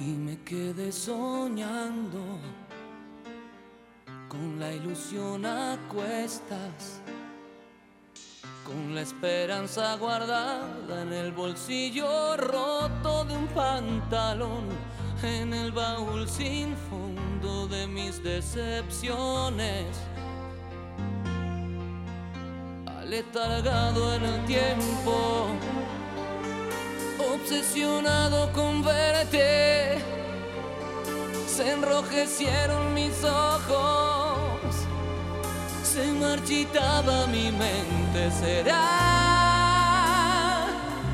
y me quedé soñando con la ilusión a cuestas, con la esperanza guardada en el bolsillo roto de un pantalón, en el baúl sin fondo de mis decepciones, aletargado en el tiempo, obsesionado con verte. Se enrojecieron mis ojos, se marchitaba mi mente. ¿Será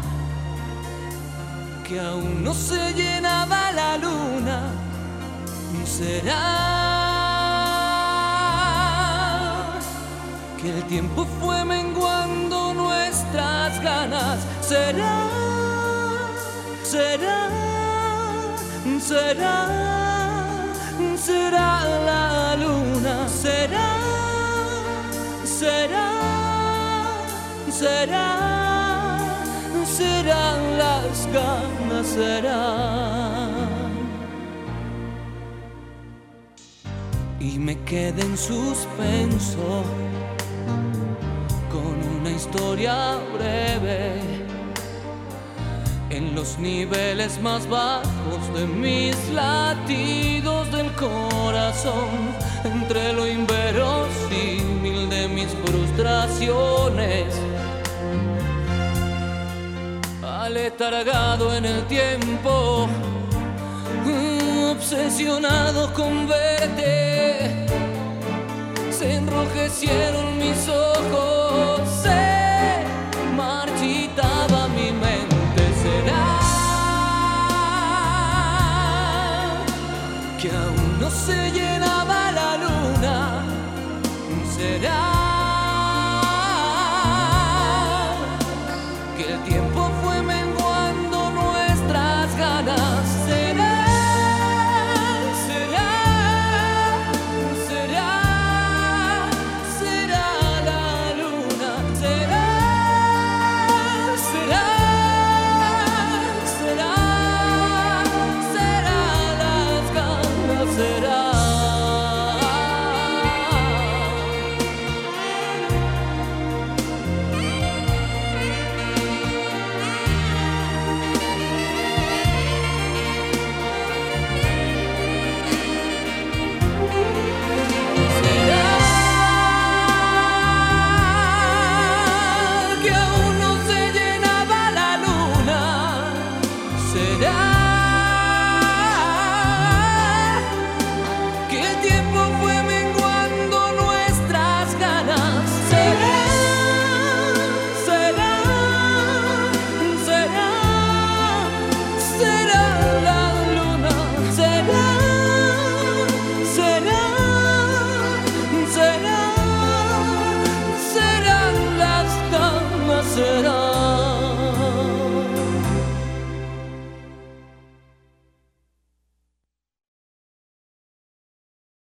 que aún no se llenaba la luna? ¿Será que el tiempo fue menguando nuestras ganas? ¿Será? ¿Será? ¿Será? ¿Será la luna? ¿Será? ¿Será? ¿Será? ¿Serán las ganas? ¿Será? Y me quedé en suspenso con una historia breve, en los niveles más bajos de mis latidos del corazón, entre lo inverosímil de mis frustraciones, aletargado en el tiempo, obsesionado con verte. Se enrojecieron mis ojos, se marchitaba mi mente. ¿Será que aún no se